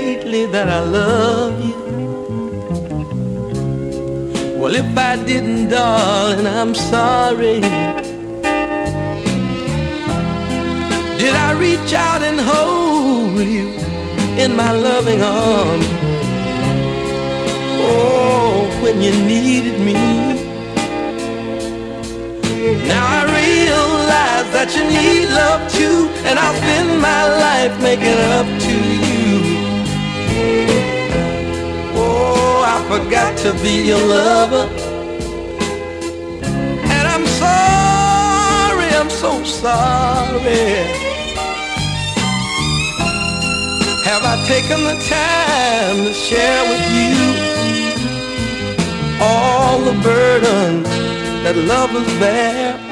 lately that I love you? Well, if I didn't, darling, I'm sorry. Did I reach out and hold you in my loving arms? Oh, when you needed me. Now I realize that you need love too, and I'll spend my life making up to you. Oh, I forgot to be your lover, and I'm sorry, I'm so sorry. Have I taken the time to share with you all the burdens that lovers bear?